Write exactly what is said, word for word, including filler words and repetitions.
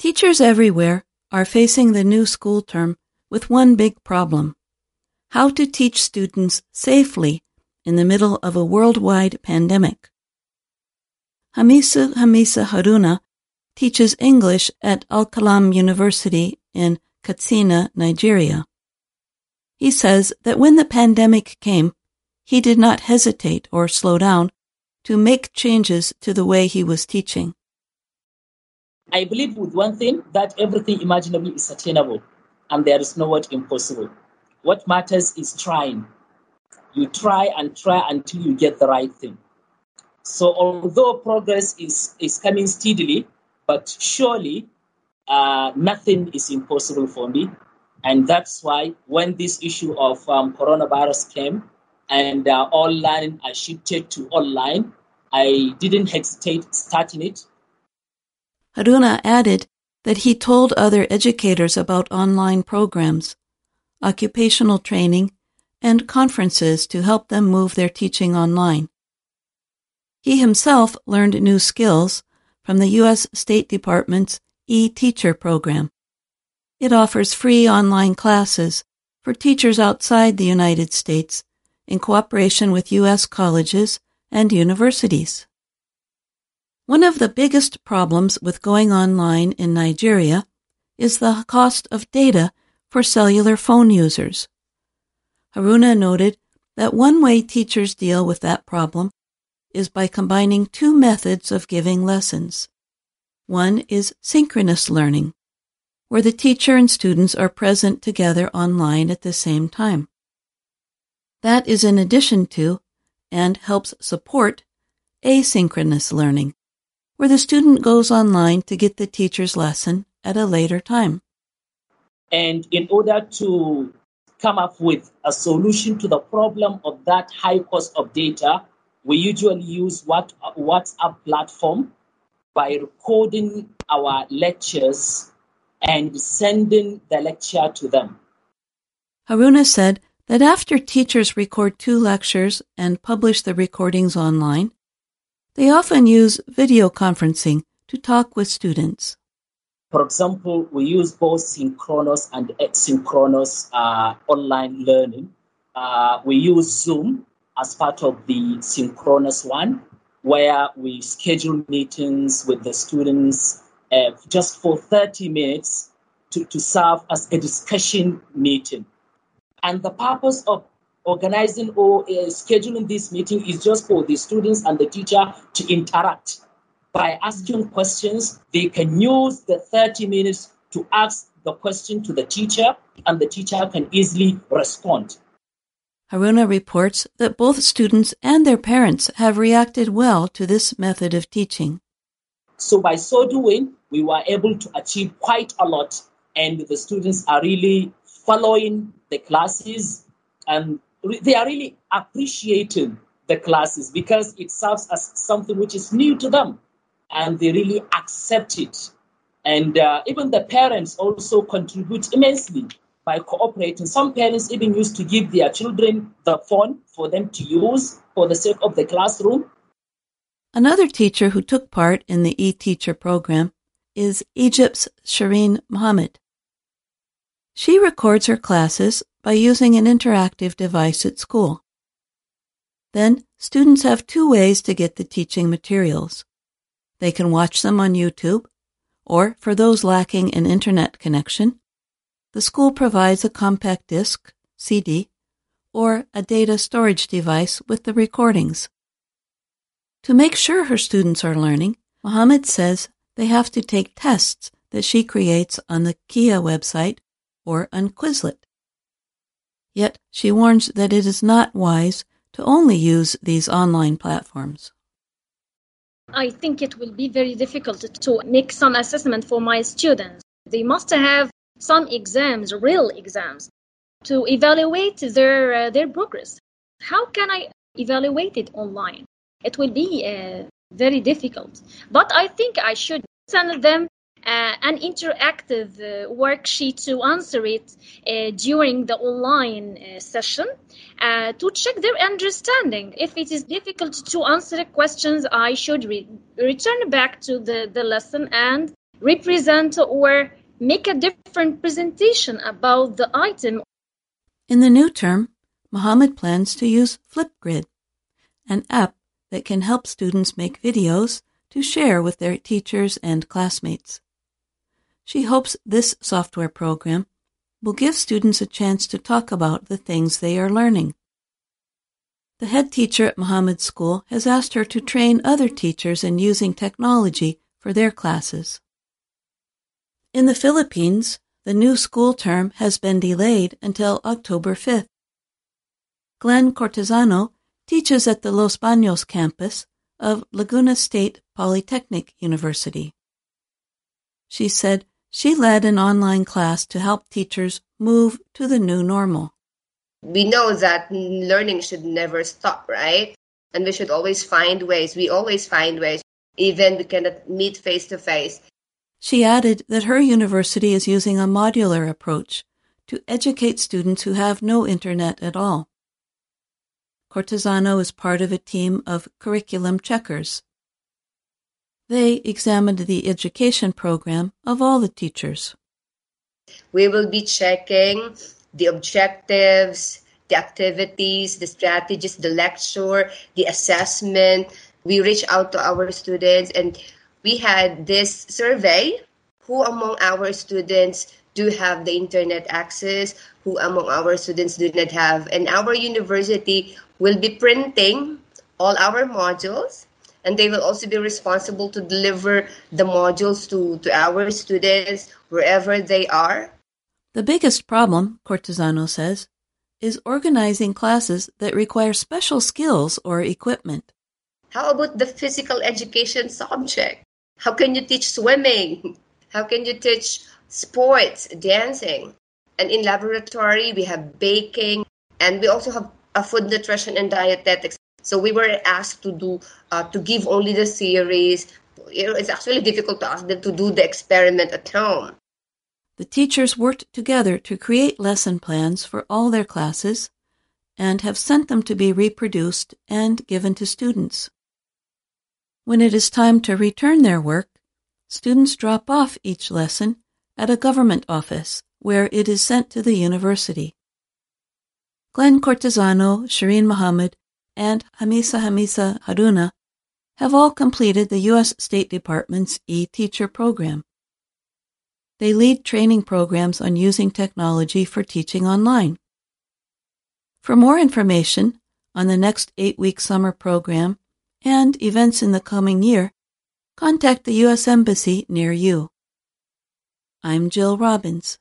Teachers everywhere are facing the new school term with one big problem: how to teach students safely in the middle of a worldwide pandemic. Hamisu Hamisa Haruna teaches English at Al-Kalam University in Katsina, Nigeria. He says that when the pandemic came, he did not hesitate or slow down to make changes to the way he was teaching. I believe with one thing, that everything imaginable is attainable and there is no word impossible. What matters is trying. You try and try until you get the right thing. So although progress is, is coming steadily, but surely uh, nothing is impossible for me. And that's why when this issue of um, coronavirus came and uh, all learning I shifted to online, I didn't hesitate starting it. Haruna added that he told other educators about online programs, occupational training, and conferences to help them move their teaching online. He himself learned new skills from the U S State Department's e-Teacher program. It offers free online classes for teachers outside the United States in cooperation with U S colleges and universities. One of the biggest problems with going online in Nigeria is the cost of data for cellular phone users. Haruna noted that one way teachers deal with that problem is by combining two methods of giving lessons. One is synchronous learning, where the teacher and students are present together online at the same time. That is in addition to, and helps support, asynchronous learning, where the student goes online to get the teacher's lesson at a later time. And in order to come up with a solution to the problem of that high cost of data, we usually use what WhatsApp platform by recording our lectures and sending the lecture to them. Haruna said that after teachers record two lectures and publish the recordings online, they often use video conferencing to talk with students. For example, we use both synchronous and asynchronous uh, online learning. Uh, we use Zoom as part of the synchronous one, where we schedule meetings with the students uh, just for thirty minutes to, to serve as a discussion meeting. And the purpose of organizing or uh, scheduling this meeting is just for the students and the teacher to interact. By asking questions, they can use the thirty minutes to ask the question to the teacher, and the teacher can easily respond. Haruna reports that both students and their parents have reacted well to this method of teaching. So by so doing, we were able to achieve quite a lot, and the students are really following the classes, and they are really appreciating the classes because it serves as something which is new to them, and they really accept it. And uh, even the parents also contribute immensely by cooperating. Some parents even used to give their children the phone for them to use for the sake of the classroom. Another teacher who took part in the e-Teacher program is Egypt's Shireen Mohammed. She records her classes by using an interactive device at school. Then, students have two ways to get the teaching materials. They can watch them on YouTube, or for those lacking an internet connection, the school provides a compact disc, C D, or a data storage device with the recordings. To make sure her students are learning, Mohammed says they have to take tests that she creates on the Kia website or on Quizlet. Yet she warns that it is not wise to only use these online platforms. I think it will be very difficult to make some assessment for my students. They must have some exams, real exams, to evaluate their uh, their progress. How can I evaluate it online? It will be uh, very difficult. But I think I should send them uh, an interactive uh, worksheet to answer it uh, during the online uh, session uh, to check their understanding. If it is difficult to answer questions, I should re- return back to the, the lesson and represent or make a different presentation about the item. In the new term, Mohammed plans to use Flipgrid, an app that can help students make videos to share with their teachers and classmates. She hopes this software program will give students a chance to talk about the things they are learning. The head teacher at Mohammed's school has asked her to train other teachers in using technology for their classes. In the Philippines, the new school term has been delayed until October fifth. Glenn Cortesano teaches at the Los Baños campus of Laguna State Polytechnic University. She said she led an online class to help teachers move to the new normal. We know that learning should never stop, right? And we should always find ways. We always find ways, even we cannot meet face to face. She added that her university is using a modular approach to educate students who have no internet at all. Cortesano is part of a team of curriculum checkers. They examined the education program of all the teachers. We will be checking the objectives, the activities, the strategies, the lecture, the assessment. We reach out to our students and we had this survey, who among our students do have the internet access, who among our students do not have. And our university will be printing all our modules, and they will also be responsible to deliver the modules to, to our students wherever they are. The biggest problem, Cortesano says, is organizing classes that require special skills or equipment. How about the physical education subject? How can you teach swimming? How can you teach sports, dancing? And in laboratory, we have baking, and we also have a food nutrition and dietetics. So we were asked to do, uh, to give only the series. You know, it's actually difficult to ask them to do the experiment at home. The teachers worked together to create lesson plans for all their classes and have sent them to be reproduced and given to students. When it is time to return their work, students drop off each lesson at a government office where it is sent to the university. Glenn Cortesano, Shireen Mohammed, and Hamisa Hamisa Haruna have all completed the U S State Department's e-teacher program. They lead training programs on using technology for teaching online. For more information on the next eight-week summer program and events in the coming year, contact the U S Embassy near you. I'm Jill Robbins.